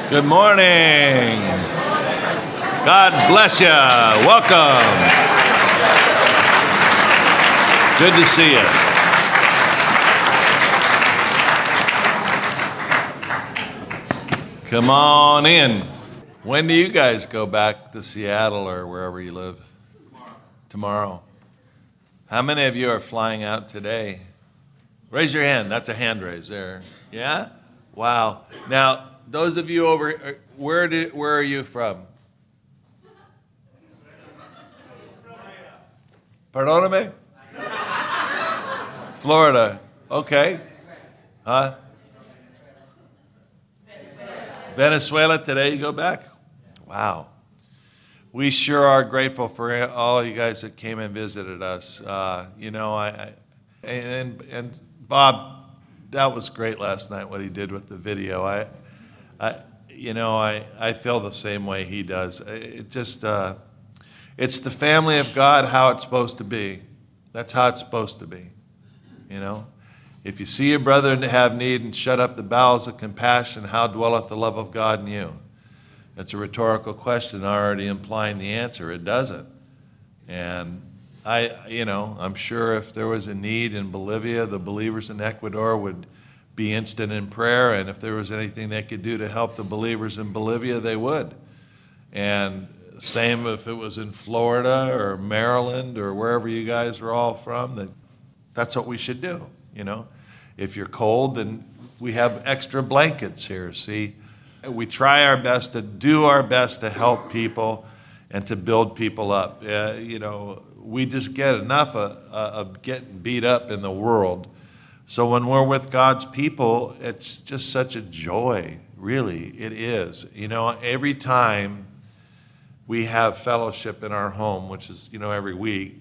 Good morning. God bless you. Welcome. Good to see you. Come on in. When do you guys go back to Seattle or wherever you live? Tomorrow. How many of you are flying out today? Raise your hand. That's a hand raise there. Yeah? Wow. Now, those of you over, where are you from? Perdóname? Florida. Okay. Huh? Venezuela. Today you go back? Wow. We sure are grateful for all you guys that came and visited us. And Bob, that was great last night what he did with the video. I feel the same way he does. It's the family of God how it's supposed to be. That's how it's supposed to be. You know, if you see your brother have need and shut up the bowels of compassion, how dwelleth the love of God in you? That's a rhetorical question, already implying the answer. It doesn't. And I'm sure if there was a need in Bolivia, the believers in Ecuador would be instant in prayer, and if there was anything they could do to help the believers in Bolivia, they would. And same if it was in Florida or Maryland or wherever you guys are all from, that's what we should do, you know. If you're cold, then we have extra blankets here, see. We try our best to do our best to help people and to build people up. We just get enough of getting beat up in the world. So when we're with God's people, it's just such a joy, really, it is. Every time we have fellowship in our home, which is, every week,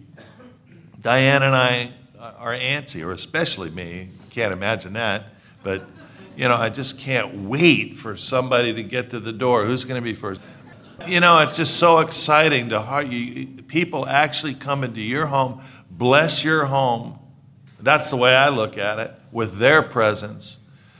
Diane and I are antsy, or especially me, can't imagine that, but, I just can't wait for somebody to get to the door. Who's going to be first? It's just so exciting people actually come into your home, bless your home. That's the way I look at it, with their presence.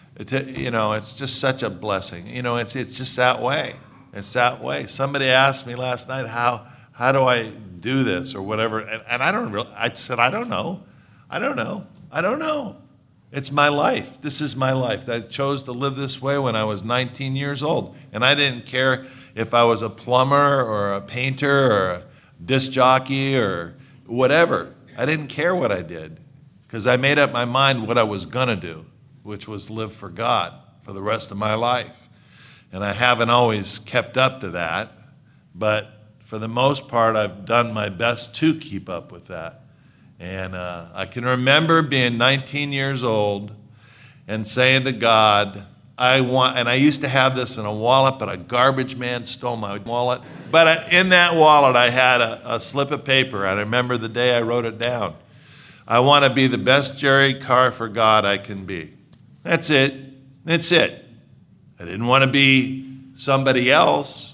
It's just such a blessing. It's just that way. It's that way. Somebody asked me last night, how do I do this or whatever? And I said, I don't know. I don't know. It's my life. This is my life. I chose to live this way when I was 19 years old. And I didn't care if I was a plumber or a painter or a disc jockey or whatever. I didn't care what I did, because I made up my mind what I was going to do, which was live for God for the rest of my life. And I haven't always kept up to that, but for the most part, I've done my best to keep up with that. And I can remember being 19 years old and saying to God, and I used to have this in a wallet, but a garbage man stole my wallet. But in that wallet, I had a slip of paper, and I remember the day I wrote it down. I want to be the best Jerry Carr for God I can be. That's it. That's it. I didn't want to be somebody else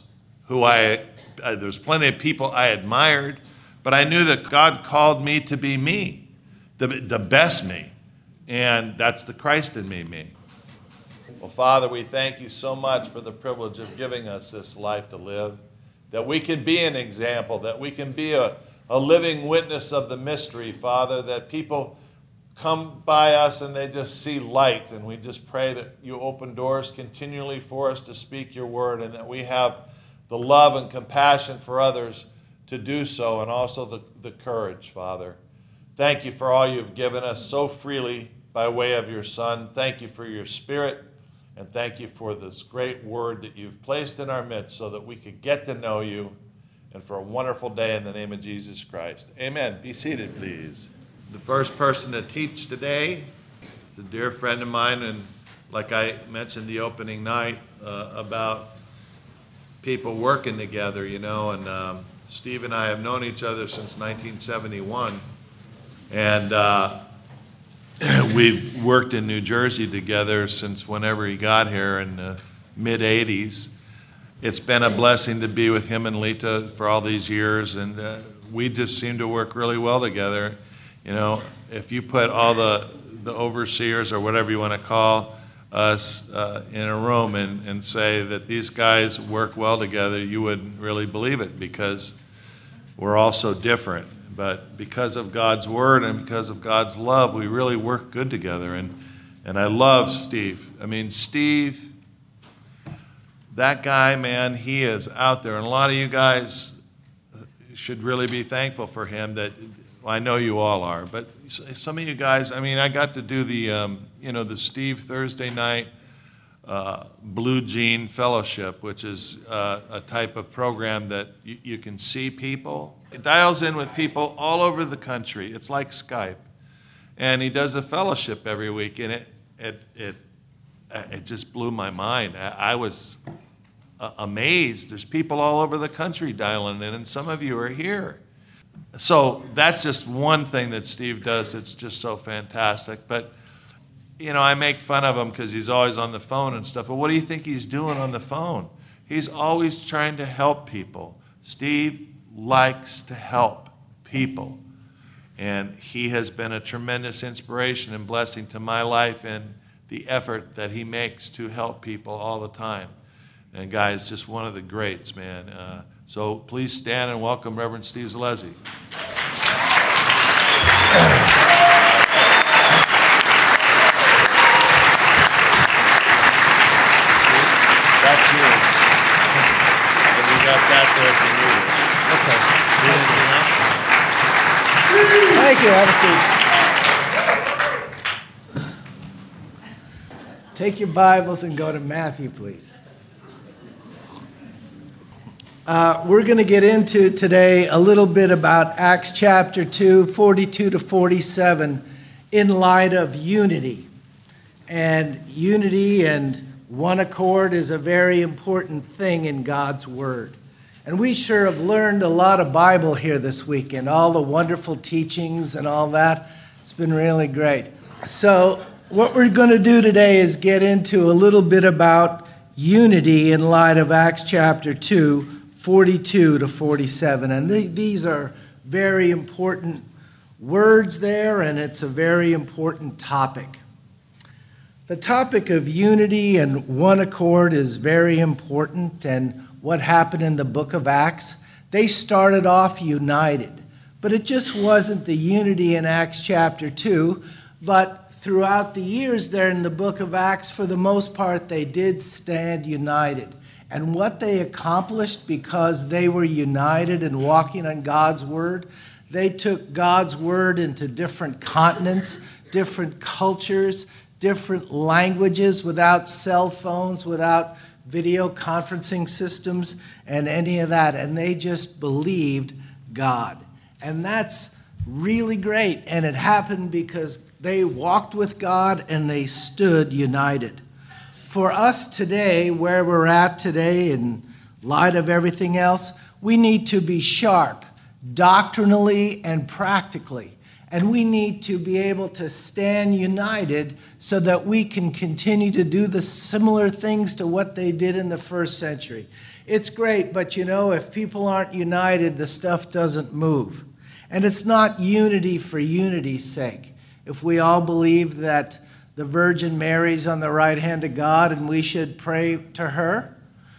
there's plenty of people I admired, but I knew that God called me to be me, the best me. And that's the Christ in me. Well, Father, we thank you so much for the privilege of giving us this life to live, that we can be an example, that we can be a living witness of the mystery, Father, that people come by us and they just see light, and we just pray that you open doors continually for us to speak your word, and that we have the love and compassion for others to do so, and also the courage, Father. Thank you for all you've given us so freely by way of your Son. Thank you for your Spirit, and thank you for this great word that you've placed in our midst so that we could get to know you, and for a wonderful day in the name of Jesus Christ. Amen. Be seated, please. The first person to teach today is a dear friend of mine, and like I mentioned the opening night about people working together, and Steve and I have known each other since 1971, and we've worked in New Jersey together since whenever he got here in the mid-'80s. It's been a blessing to be with him and Lita for all these years, and we just seem to work really well together. If you put all the overseers or whatever you want to call us in a room and say that these guys work well together, you wouldn't really believe it, because we're all so different. But because of God's word and because of God's love, we really work good together. And I love Steve. I mean, Steve, that guy, man, he is out there. And a lot of you guys should really be thankful for him. That, well, I know you all are, but some of you guys, I mean, I got to do the, the Steve Thursday night Blue Jean Fellowship, which is a type of program that you can see people. It dials in with people all over the country. It's like Skype. And he does a fellowship every week, and it just blew my mind. I was amazed. There's people all over the country dialing in, and some of you are here. So that's just one thing that Steve does that's just so fantastic. But, I make fun of him because he's always on the phone and stuff. But what do you think he's doing on the phone? He's always trying to help people. Steve likes to help people. And he has been a tremendous inspiration and blessing to my life in the effort that he makes to help people all the time. And guys, just one of the greats, man. So please stand and welcome Reverend Steve Zalezzi. That's yours. And we got that there for you. Okay. Thank you. Have a seat. Take your Bibles and go to Matthew, please. We're going to get into today a little bit about Acts chapter 2, 42 to 47, in light of unity. And unity and one accord is a very important thing in God's Word. And we sure have learned a lot of Bible here this weekend, all the wonderful teachings and all that. It's been really great. So what we're going to do today is get into a little bit about unity in light of Acts chapter 2, 42 to 47. And these are very important words there, and it's a very important topic. The topic of unity and one accord is very important, and what happened in the book of Acts, they started off united. But it just wasn't the unity in Acts chapter 2, but throughout the years there in the book of Acts, for the most part, they did stand united. And what they accomplished because they were united and walking on God's word, they took God's word into different continents, different cultures, different languages, without cell phones, without video conferencing systems and any of that. And they just believed God. And that's really great. And it happened because they walked with God and they stood united. For us today, where we're at today, in light of everything else, we need to be sharp, doctrinally and practically. And we need to be able to stand united so that we can continue to do the similar things to what they did in the first century. It's great, but if people aren't united, the stuff doesn't move. And it's not unity for unity's sake. If we all believe that the Virgin Mary's on the right hand of God and we should pray to her,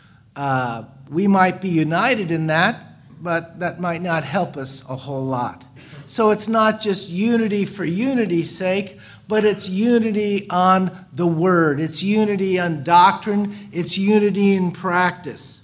we might be united in that, but that might not help us a whole lot. So it's not just unity for unity's sake, but it's unity on the word. It's unity on doctrine. It's unity in practice.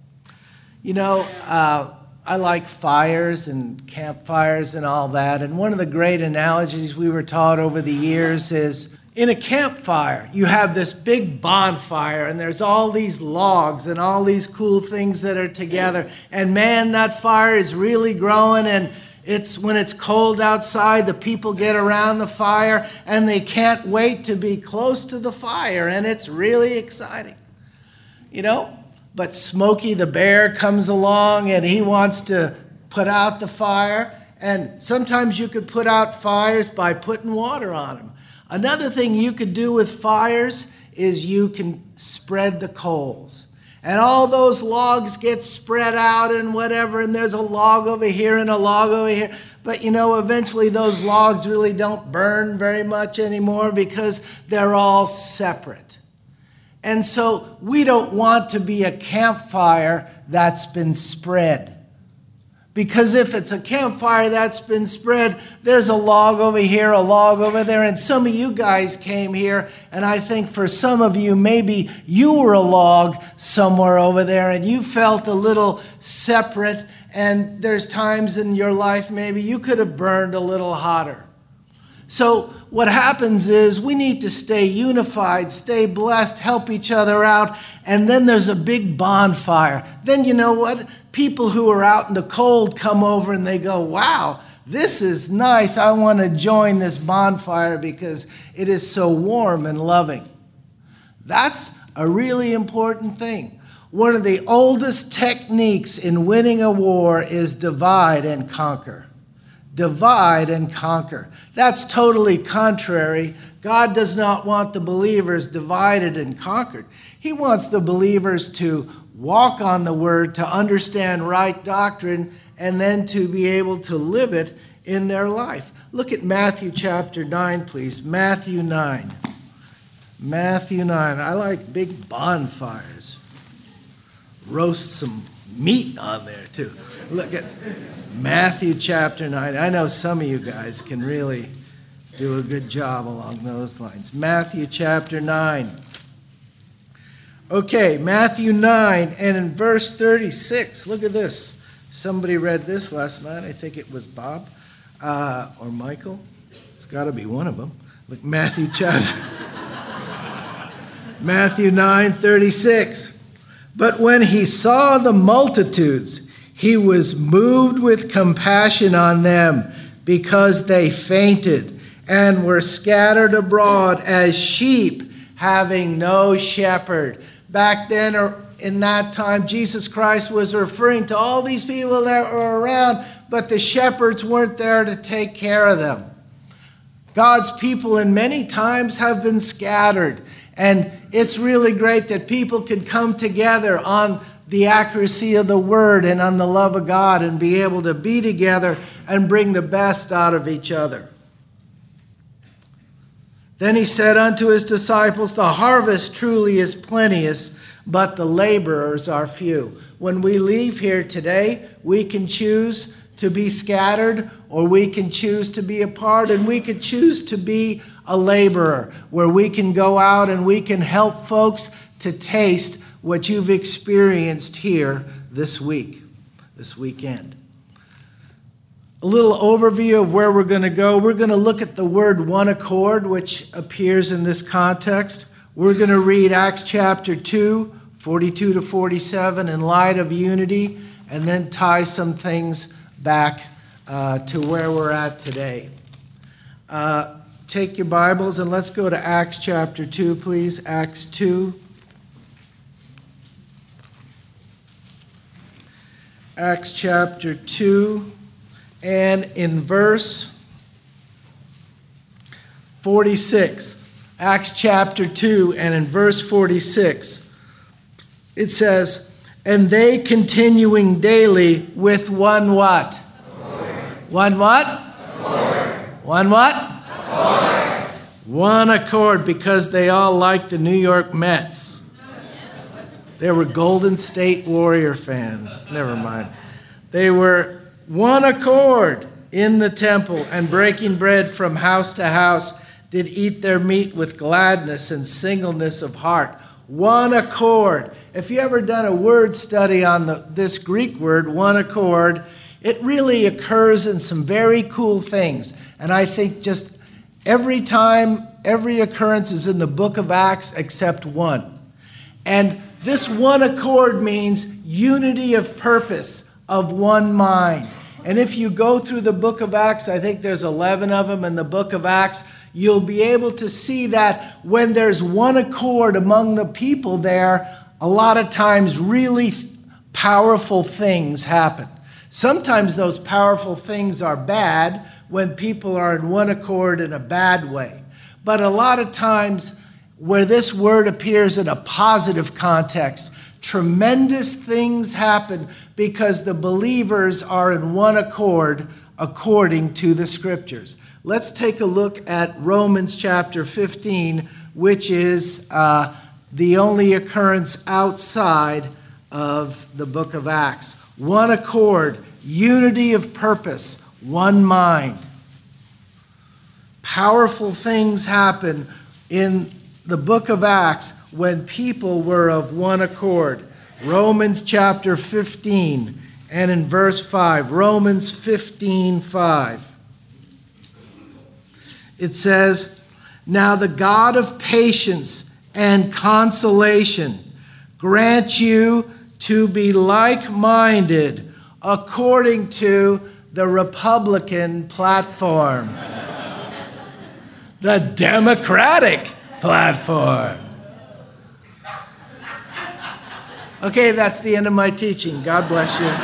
I like fires and campfires and all that. And one of the great analogies we were taught over the years is, in a campfire, you have this big bonfire, and there's all these logs and all these cool things that are together. And man, that fire is really growing, and when it's cold outside, the people get around the fire, and they can't wait to be close to the fire, and it's really exciting. But Smokey the Bear comes along, and he wants to put out the fire, and sometimes you could put out fires by putting water on them. Another thing you could do with fires is you can spread the coals. And all those logs get spread out and whatever, and there's a log over here and a log over here. But eventually those logs really don't burn very much anymore because they're all separate. And so we don't want to be a campfire that's been spread. Because if it's a campfire that's been spread, there's a log over here, a log over there, and some of you guys came here, and I think for some of you, maybe you were a log somewhere over there, and you felt a little separate, and there's times in your life maybe you could have burned a little hotter. So what happens is we need to stay unified, stay blessed, help each other out, and then there's a big bonfire. Then you know what? People who are out in the cold come over and they go, wow, this is nice. I want to join this bonfire because it is so warm and loving. That's a really important thing. One of the oldest techniques in winning a war is divide and conquer. Divide and conquer. That's totally contrary. God does not want the believers divided and conquered. He wants the believers to walk on the word, to understand right doctrine, and then to be able to live it in their life. Look at Matthew chapter 9, please. Matthew 9. Matthew 9. I like big bonfires. Roast some meat on there, too. Look at Matthew chapter 9. I know some of you guys can really do a good job along those lines. Matthew chapter 9. Okay, Matthew 9, and in verse 36, look at this. Somebody read this last night. I think it was Bob or Michael. It's got to be one of them. Look, Matthew 9:36. But when he saw the multitudes, he was moved with compassion on them because they fainted and were scattered abroad as sheep having no shepherd. Back then, or in that time, Jesus Christ was referring to all these people that were around, but the shepherds weren't there to take care of them. God's people in many times have been scattered, and it's really great that people can come together on the accuracy of the word and on the love of God and be able to be together and bring the best out of each other. Then he said unto his disciples, the harvest truly is plenteous, but the laborers are few. When we leave here today, we can choose to be scattered, or we can choose to be a part, and we could choose to be a laborer, where we can go out and we can help folks to taste what you've experienced here this weekend. A little overview of where we're going to go. We're going to look at the word one accord, which appears in this context. We're going to read Acts chapter 2, 42 to 47 in light of unity, and then tie some things back to where we're at today. Take your Bibles and let's go to Acts chapter 2, please. Acts 2. Acts chapter 2. And in verse 46, Acts chapter 2, and in verse 46, it says, and they continuing daily with one what? Accord. One what? Accord. One what? Accord. One accord, because they all liked the New York Mets. They were Golden State Warrior fans. Never mind. They were one accord in the temple, and breaking bread from house to house, did eat their meat with gladness and singleness of heart. One accord. If you ever done a word study on this Greek word, one accord, it really occurs in some very cool things. And I think just every time, every occurrence is in the book of Acts except one. And this one accord means unity of purpose, of one mind. And if you go through the book of Acts, I think there's 11 of them in the book of Acts, you'll be able to see that when there's one accord among the people there, a lot of times really powerful things happen. Sometimes those powerful things are bad when people are in one accord in a bad way. But a lot of times where this word appears in a positive context, tremendous things happen because the believers are in one accord according to the scriptures. Let's take a look at Romans chapter 15, which is the only occurrence outside of the book of Acts. One accord, unity of purpose, one mind. Powerful things happen in the book of Acts when people were of one accord. Romans chapter 15 and in verse 5. Romans 15:5. It says, "Now the God of patience and consolation grant you to be like-minded according to the Republican platform." The Democratic platform. Okay, that's the end of my teaching. God bless you.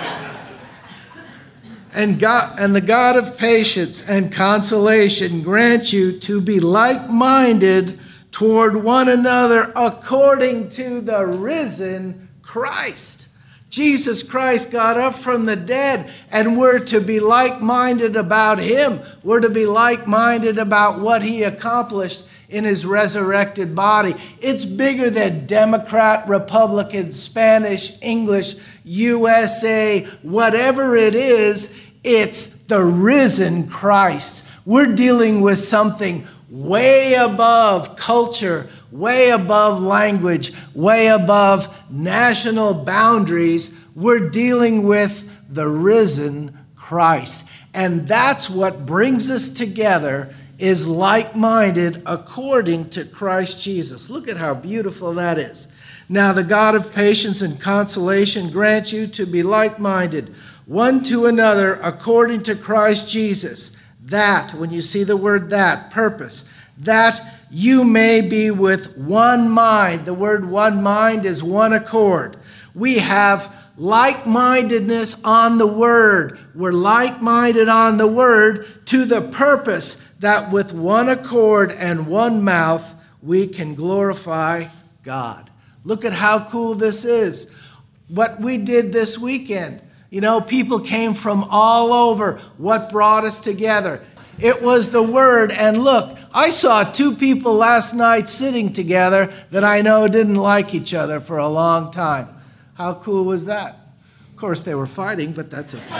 And the God of patience and consolation grant you to be like-minded toward one another according to the risen Christ. Jesus Christ got up from the dead, and we're to be like-minded about him. We're to be like-minded about what he accomplished in his resurrected body. It's bigger than Democrat, Republican, Spanish, English, USA, whatever it is. It's the risen Christ. We're dealing with something way above culture, way above language, way above national boundaries. We're dealing with the risen Christ. And that's what brings us together, is like-minded according to Christ Jesus. Look at how beautiful that is. Now the God of patience and consolation grant you to be like-minded one to another according to Christ Jesus, that, when you see the word that, purpose, that you may be with one mind. The word one mind is one accord. We have like-mindedness on the word. We're like-minded on the word to the purpose that with one accord and one mouth we can glorify God. Look at how cool this is. What we did this weekend. You know, people came from all over. What brought us together? It was the word. And look, I saw two people last night sitting together that I know didn't like each other for a long time. How cool was that? Of course, they were fighting, but that's okay.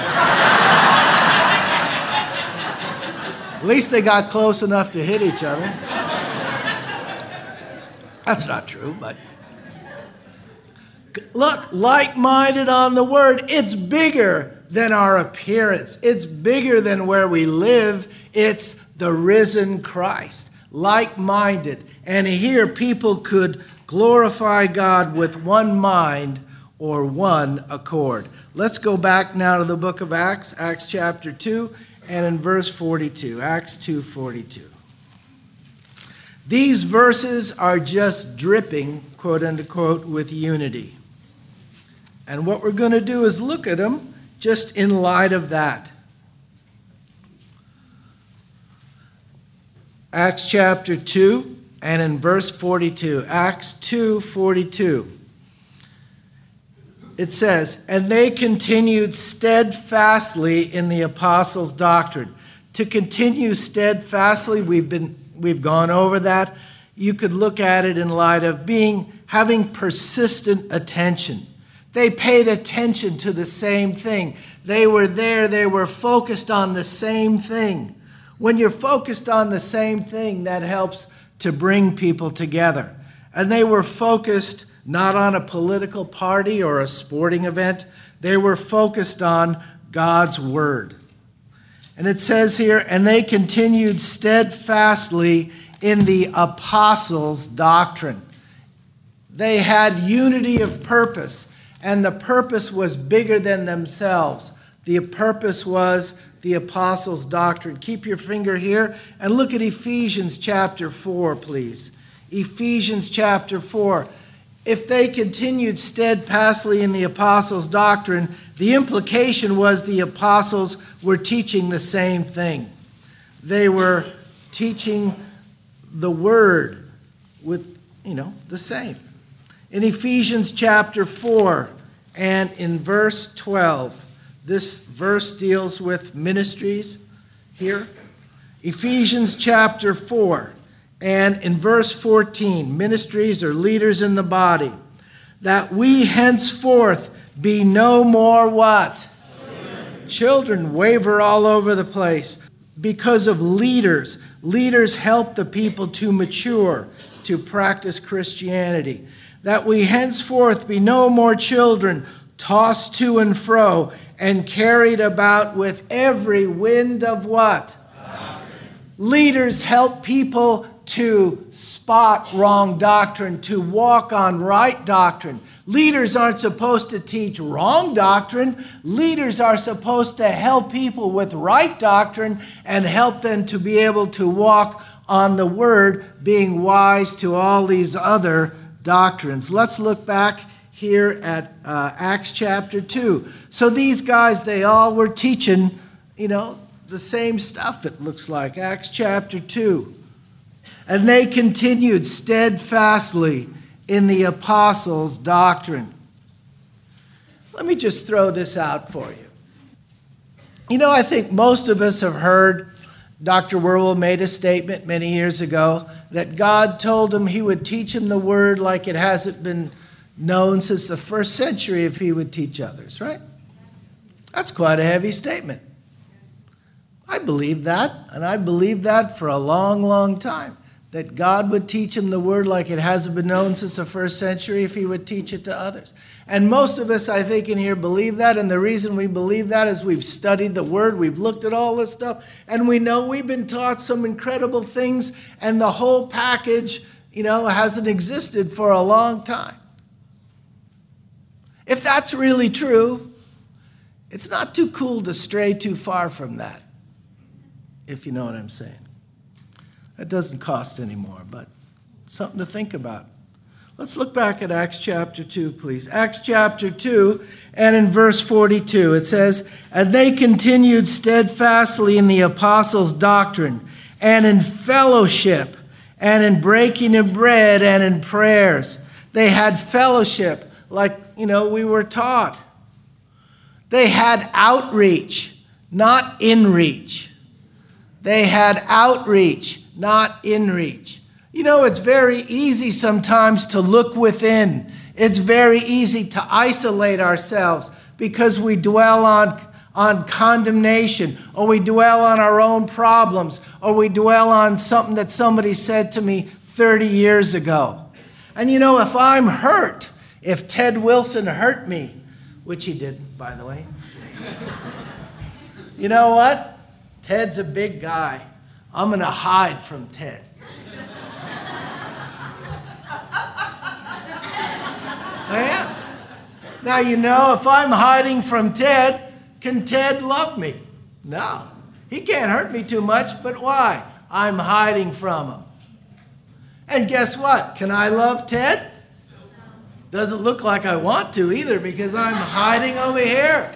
At least they got close enough to hit each other. That's not true, but look, like-minded on the word. It's bigger than our appearance. It's bigger than where we live. It's the risen Christ, like-minded. And here people could glorify God with one mind or one accord. Let's go back now to the book of Acts, Acts chapter 2, and in verse 42, Acts 2:42. These verses are just dripping, quote unquote, with unity. And what we're going to do is look at them just in light of that. Acts chapter 2 and in verse 42. Acts 2:42. It says, "And they continued steadfastly in the apostles' doctrine." To continue steadfastly, we've gone over that. You could look at it in light of having persistent attention. They paid attention to the same thing. They were there, they were focused on the same thing. When you're focused on the same thing, that helps to bring people together. And they were focused not on a political party or a sporting event. They were focused on God's word. And it says here, "And they continued steadfastly in the apostles' doctrine." They had unity of purpose, and the purpose was bigger than themselves. The purpose was the apostles' doctrine. Keep your finger here and look at Ephesians chapter 4, please. Ephesians chapter 4. If they continued steadfastly in the apostles' doctrine, the implication was the apostles were teaching the same thing. They were teaching the word with, the same. In Ephesians chapter 4 and in verse 12, this verse deals with ministries here. Ephesians chapter 4 And in verse 14, ministries or leaders in the body, that we henceforth be no more what? Children waver all over the place because of leaders. Leaders help the people to mature, to practice Christianity. That we henceforth be no more children, tossed to and fro, and carried about with every wind of what? Doctrine. Leaders help people to spot wrong doctrine, to walk on right doctrine. Leaders aren't supposed to teach wrong doctrine. Leaders are supposed to help people with right doctrine and help them to be able to walk on the word, being wise to all these other doctrines. Let's look back here at Acts chapter 2. So these guys, they all were teaching, the same stuff, it looks like. Acts chapter 2. And they continued steadfastly in the apostles' doctrine. Let me just throw this out for you. I think most of us have heard Dr. Werwell made a statement many years ago that God told him he would teach him the word like it hasn't been known since the first century if he would teach others, right? That's quite a heavy statement. I believe that, and I believed that for a long, long time. That God would teach him the word like it hasn't been known since the first century if he would teach it to others. And most of us, I think, in here believe that. And the reason we believe that is we've studied the word, we've looked at all this stuff, and we know we've been taught some incredible things, and the whole package, hasn't existed for a long time. If that's really true, it's not too cool to stray too far from that, if you know what I'm saying. It doesn't cost anymore, but something to think about. Let's look back at Acts chapter 2, please. Acts chapter 2, and in verse 42, it says, and they continued steadfastly in the apostles' doctrine, and in fellowship, and in breaking of bread, and in prayers. They had fellowship, like, we were taught. They had outreach, not inreach. They had outreach, not inreach. It's very easy sometimes to look within. It's very easy to isolate ourselves because we dwell on condemnation, or we dwell on our own problems, or we dwell on something that somebody said to me 30 years ago. And if I'm hurt, if Ted Wilson hurt me, which he didn't, by the way, you know what? Ted's a big guy. I'm going to hide from Ted. I am. Now, if I'm hiding from Ted, can Ted love me? No. He can't hurt me too much, but why? I'm hiding from him. And guess what? Can I love Ted? Doesn't look like I want to either because I'm hiding over here.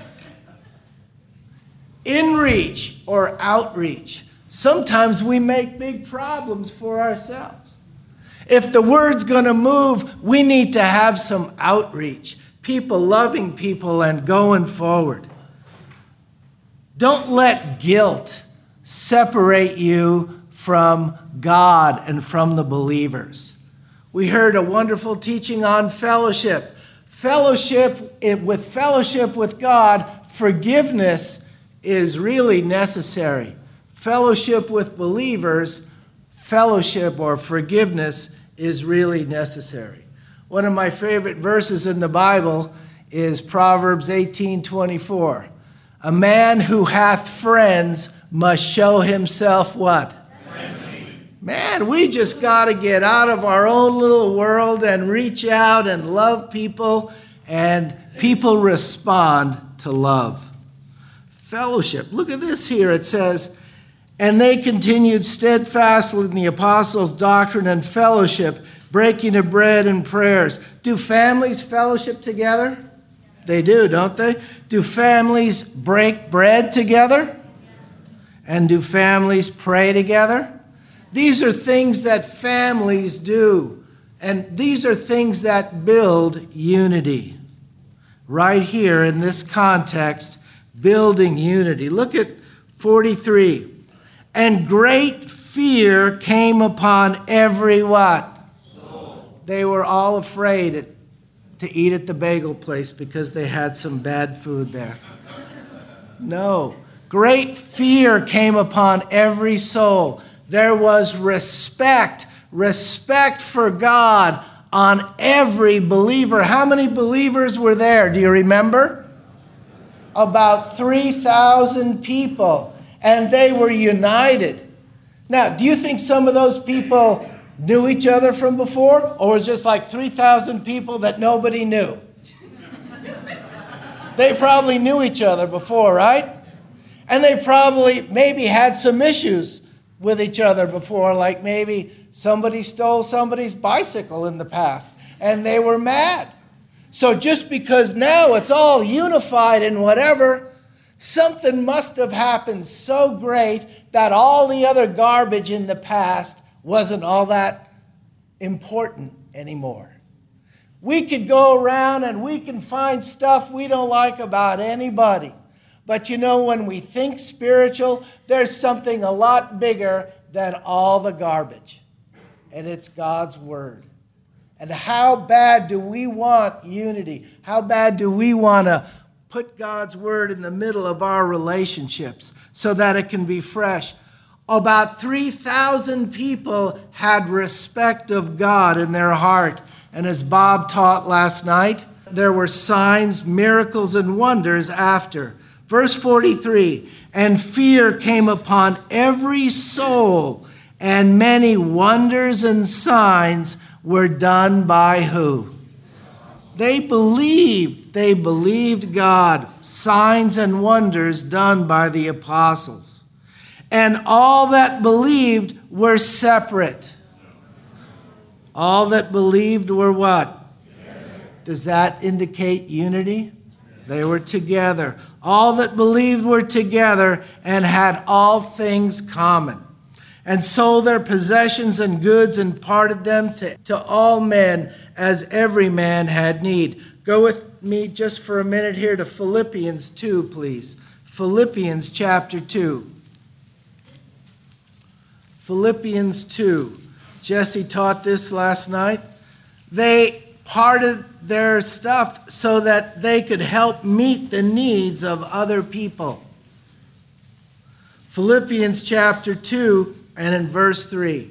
Inreach or outreach. Sometimes we make big problems for ourselves. If the word's going to move, we need to have some outreach. People loving people and going forward. Don't let guilt separate you from God and from the believers. We heard a wonderful teaching on fellowship. Fellowship with God, forgiveness is really necessary. Fellowship with believers, fellowship or forgiveness is really necessary. One of my favorite verses in the Bible is Proverbs 18:24. A man who hath friends must show himself what? Friendly. Man, we just got to get out of our own little world and reach out and love people, and people respond to love. Fellowship. Look at this here. It says, and they continued steadfastly in the apostles' doctrine and fellowship, breaking of bread and prayers. Do families fellowship together? They do, don't they? Do families break bread together? And do families pray together? These are things that families do. And these are things that build unity. Right here in this context, building unity. Look at 43. And great fear came upon every what? They were all afraid to eat at the bagel place because they had some bad food there. No. Great fear came upon every soul. There was respect for God on every believer. How many believers were there? Do you remember? About 3,000 people. And they were united. Now, do you think some of those people knew each other from before? Or was it just like 3,000 people that nobody knew? They probably knew each other before, right? And they probably maybe had some issues with each other before, like maybe somebody stole somebody's bicycle in the past, and they were mad. So just because now it's all unified and whatever, something must have happened so great that all the other garbage in the past wasn't all that important anymore. We could go around and we can find stuff we don't like about anybody. But you know, when we think spiritual, there's something a lot bigger than all the garbage. And it's God's Word. And how bad do we want unity? How bad do we want to put God's Word in the middle of our relationships so that it can be fresh? About 3,000 people had respect of God in their heart. And as Bob taught last night, there were signs, miracles, and wonders after. Verse 43, and fear came upon every soul, and many wonders and signs were done by who? They believed God. Signs and wonders done by the apostles. And all that believed were separate. All that believed were what? Does that indicate unity? They were together. All that believed were together and had all things common. And sold their possessions and goods and parted them to all men as every man had need. Go with me just for a minute here to Philippians 2, please. Philippians chapter 2. Philippians 2. Jesse taught this last night. They parted their stuff so that they could help meet the needs of other people. Philippians chapter 2 and in verse 3.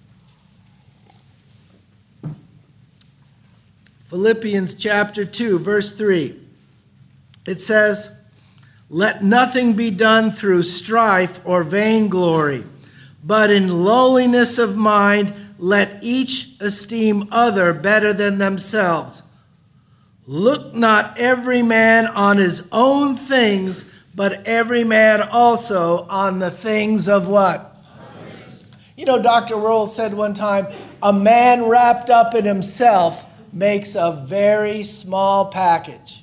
Philippians chapter 2, verse 3. It says, let nothing be done through strife or vainglory, but in lowliness of mind, let each esteem other better than themselves. Look not every man on his own things, but every man also on the things of what? Others. You know, Dr. Roll said one time, a man wrapped up in himself makes a very small package.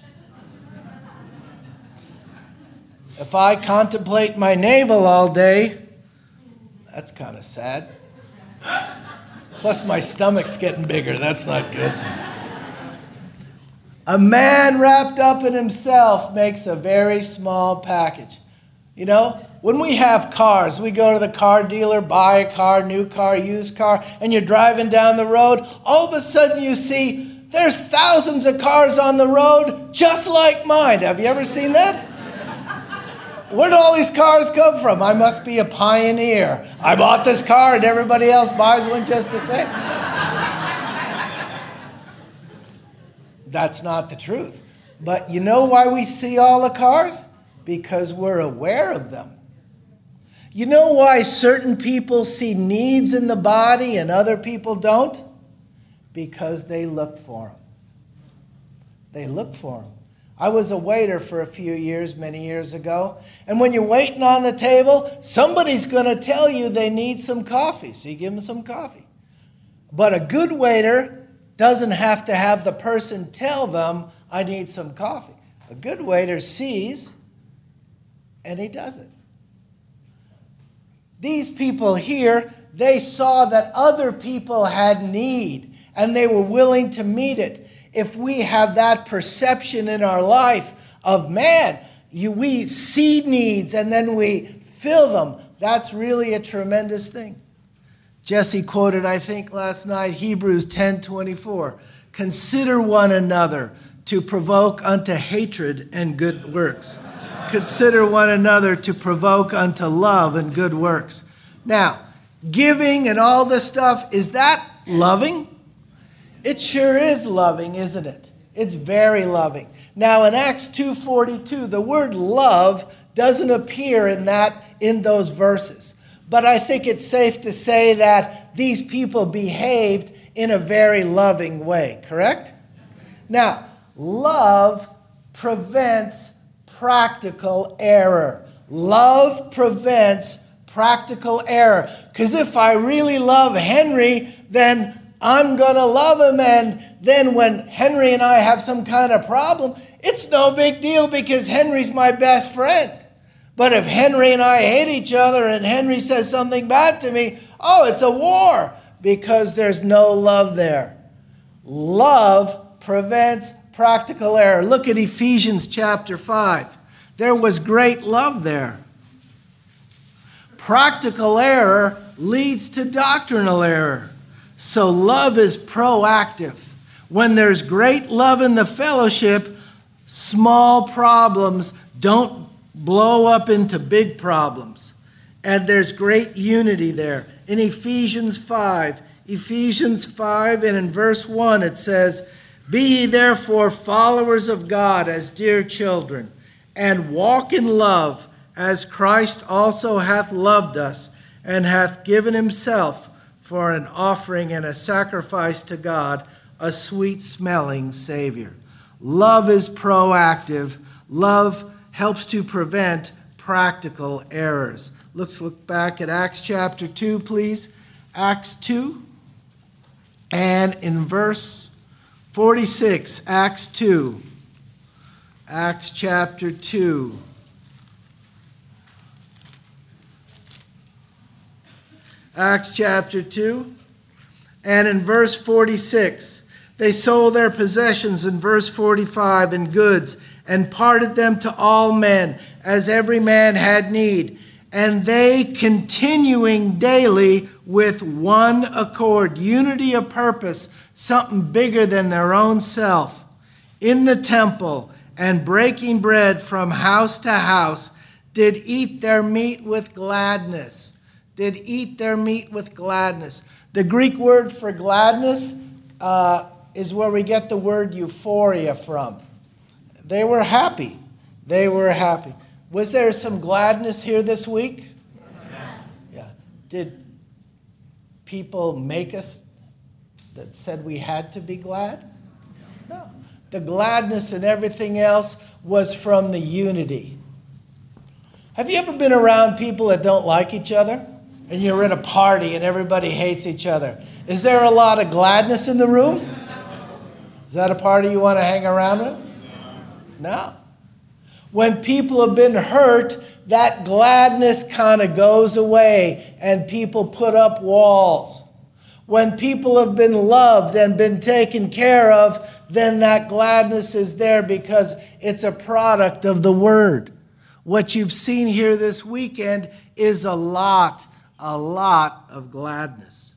If I contemplate my navel all day, that's kind of sad. Plus my stomach's getting bigger. That's not good. A man wrapped up in himself makes a very small package. You know, when we have cars, we go to the car dealer, buy a car, new car, used car, and you're driving down the road. All of a sudden you see there's thousands of cars on the road just like mine. Have you ever seen that? Where did all these cars come from? I must be a pioneer. I bought this car and everybody else buys one just the same. That's not the truth. But you know why we see all the cars? Because we're aware of them. You know why certain people see needs in the body and other people don't? Because they look for them. They look for them. I was a waiter for a few years, many years ago. And when you're waiting on the table, somebody's going to tell you they need some coffee. So you give them some coffee. But a good waiter doesn't have to have the person tell them, I need some coffee. A good waiter sees, and he does it. These people here, they saw that other people had need, and they were willing to meet it. If we have that perception in our life of, man, we see needs and then we fill them, that's really a tremendous thing. Jesse quoted, I think, last night, Hebrews 10:24. Consider one another to provoke unto hatred and good works. Consider one another to provoke unto love and good works. Now, giving and all this stuff, is that loving? It sure is loving, isn't it? It's very loving. Now, in Acts 2:42, the word love doesn't appear in those verses. But I think it's safe to say that these people behaved in a very loving way, correct? Now, love prevents practical error. Love prevents practical error. Because if I really love Henry, then I'm going to love him. And then when Henry and I have some kind of problem, it's no big deal because Henry's my best friend. But if Henry and I hate each other and Henry says something bad to me, oh, it's a war because there's no love there. Love prevents practical error. Look at Ephesians chapter 5. There was great love there. Practical error leads to doctrinal error. So love is proactive. When there's great love in the fellowship, small problems don't blow up into big problems. And there's great unity there. In Ephesians 5 and in verse 1 it says, Be ye therefore followers of God as dear children, and walk in love, as Christ also hath loved us, and hath given himself for an offering and a sacrifice to God, a sweet-smelling Savior. Love is proactive. Love helps to prevent practical errors. Let's look back at Acts chapter 2, please. Acts 2. And in verse 46, Acts 2. Acts chapter 2. Acts chapter 2. And in verse 46, they sold their possessions in verse 45 and goods, and parted them to all men, as every man had need. And they, continuing daily with one accord, unity of purpose, something bigger than their own self, in the temple, and breaking bread from house to house, did eat their meat with gladness. Did eat their meat with gladness. The Greek word for gladness is where we get the word euphoria from. They were happy. They were happy. Was there some gladness here this week? Yeah. Did people make us that said we had to be glad? No. The gladness and everything else was from the unity. Have you ever been around people that don't like each other? And you're at a party and everybody hates each other. Is there a lot of gladness in the room? Is that a party you want to hang around with? No. When people have been hurt, that gladness kind of goes away and people put up walls. When people have been loved and been taken care of, then that gladness is there because it's a product of the Word. What you've seen here this weekend is a lot of gladness.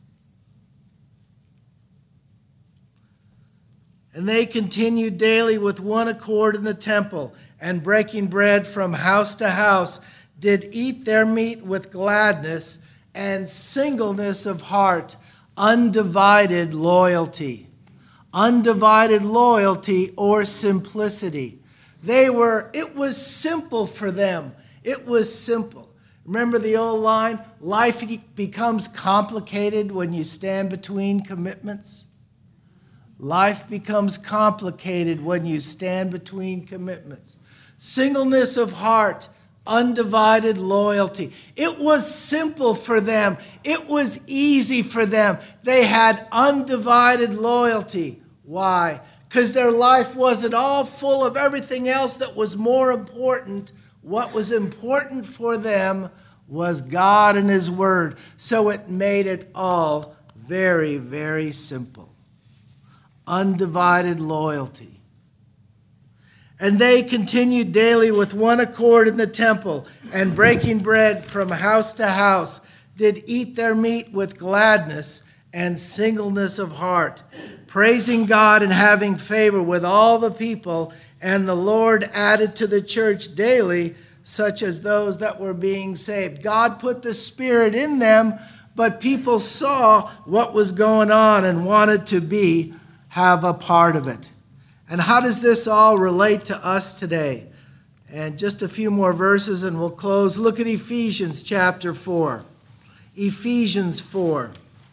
And they continued daily with one accord in the temple, and breaking bread from house to house, did eat their meat with gladness and singleness of heart, undivided loyalty. Undivided loyalty or simplicity. It was simple for them. It was simple. Remember the old line, life becomes complicated when you stand between commitments? Life becomes complicated when you stand between commitments. Singleness of heart, undivided loyalty. It was simple for them. It was easy for them. They had undivided loyalty. Why? Because their life wasn't all full of everything else that was more important. What was important for them was God and His Word. So it made it all very, very simple. Undivided loyalty. And they continued daily with one accord in the temple, and breaking bread from house to house, did eat their meat with gladness and singleness of heart, praising God and having favor with all the people. And the Lord added to the church daily such as those that were being saved. God put the Spirit in them, but people saw what was going on and wanted to have a part of it. And how does this all relate to us today? And just a few more verses and we'll close. Look at Ephesians chapter 4. Ephesians 4.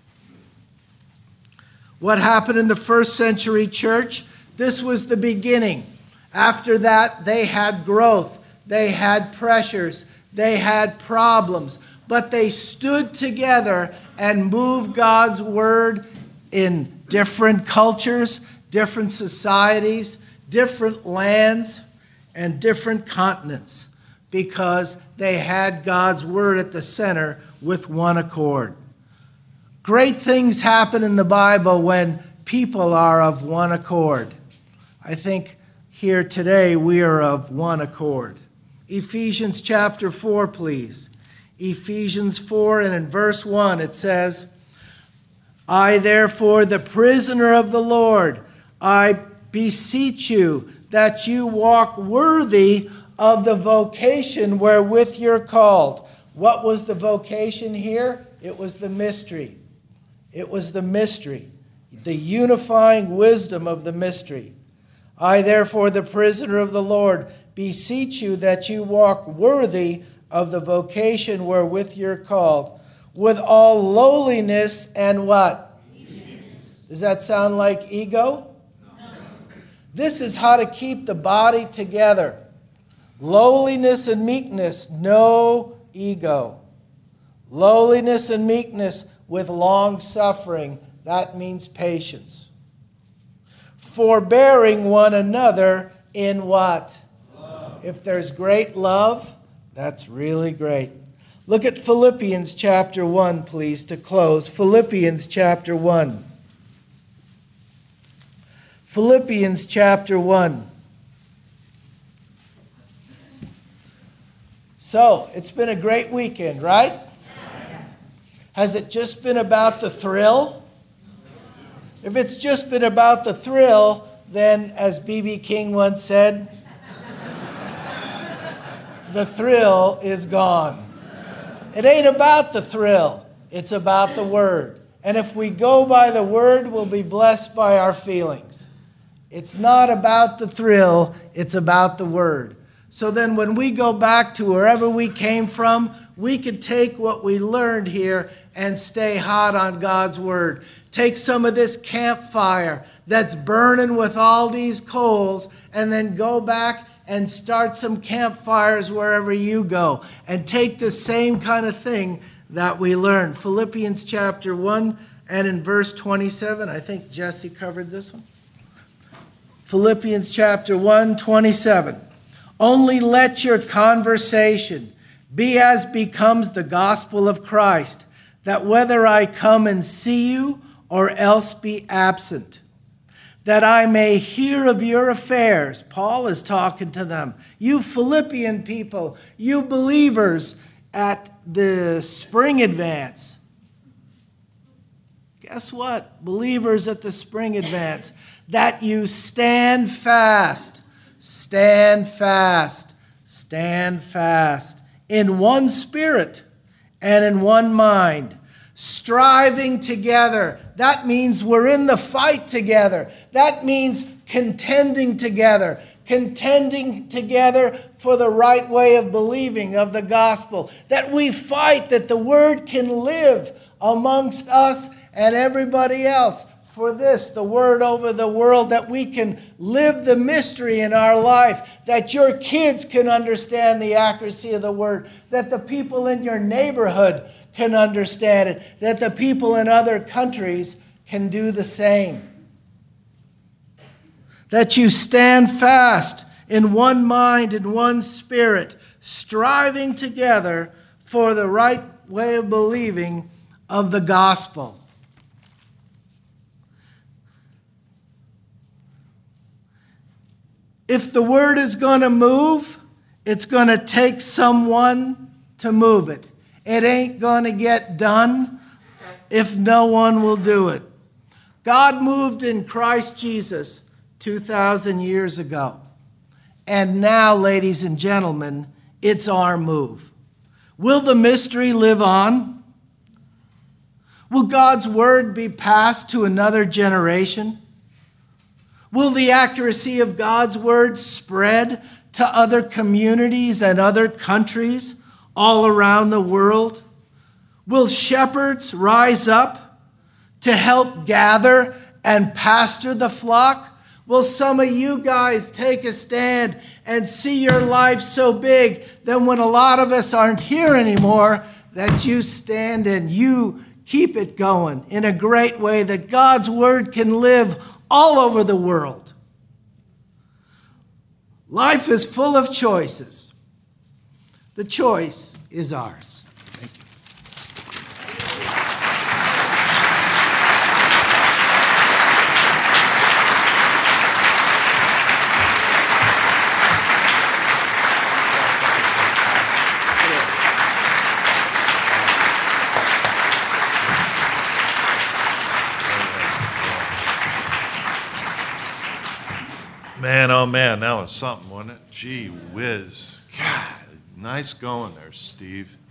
What happened in the first century church? This was the beginning. After that, they had growth. They had pressures. They had problems. But they stood together and moved God's word in different cultures, different societies, different lands, and different continents, because they had God's word at the center with one accord. Great things happen in the Bible when people are of one accord. I think here today we are of one accord. Ephesians chapter 4, please. Ephesians 4, and in verse 1 it says, I therefore, the prisoner of the Lord, I beseech you that you walk worthy of the vocation wherewith you're called. What was the vocation here? It was the mystery. It was the mystery, the unifying wisdom of the mystery. I, therefore, the prisoner of the Lord, beseech you that you walk worthy of the vocation wherewith you're called, with all lowliness and what? Does that sound like ego? No. This is how to keep the body together. Lowliness and meekness, no ego. Lowliness and meekness with long suffering, that means patience. Forbearing one another in what? Love. If there's great love, that's really great. Look at Philippians chapter 1, please, to close. Philippians chapter 1. Philippians chapter 1. So, it's been a great weekend, right? Has it just been about the thrill? If it's just been about the thrill, then, as B.B. King once said, the thrill is gone. It ain't about the thrill. It's about the Word. And if we go by the Word, we'll be blessed by our feelings. It's not about the thrill. It's about the Word. So then when we go back to wherever we came from, we could take what we learned here and stay hot on God's Word. Take some of this campfire that's burning with all these coals and then go back and start some campfires wherever you go. And take the same kind of thing that we learned. Philippians chapter 1 and in verse 27. I think Jesse covered this one. Philippians chapter 1, 27. Only let your conversation be as becomes the gospel of Christ, that whether I come and see you or else be absent, that I may hear of your affairs. Paul is talking to them. You Philippian people, you believers at the Spring Advance. Guess what? Believers at the Spring Advance. That you stand fast, stand fast, stand fast, in one spirit and in one mind, striving together. That means we're in the fight together. That means contending together for the right way of believing of the gospel. That we fight that the word can live amongst us and everybody else. For this, the word over the world, that we can live the mystery in our life, that your kids can understand the accuracy of the word, that the people in your neighborhood can understand it, that the people in other countries can do the same. That you stand fast in one mind and one spirit, striving together for the right way of believing of the gospel. If the word is going to move, it's going to take someone to move it. It ain't going to get done if no one will do it. God moved in Christ Jesus 2,000 years ago. And now, ladies and gentlemen, it's our move. Will the mystery live on? Will God's word be passed to another generation? Will the accuracy of God's word spread to other communities and other countries all around the world? Will shepherds rise up to help gather and pastor the flock? Will some of you guys take a stand and see your life so big that when a lot of us aren't here anymore, that you stand and you keep it going in a great way that God's word can live all over the world? Life is full of choices. The choice is ours. Man, oh man, that was something, wasn't it? Gee whiz. God, nice going there, Steve.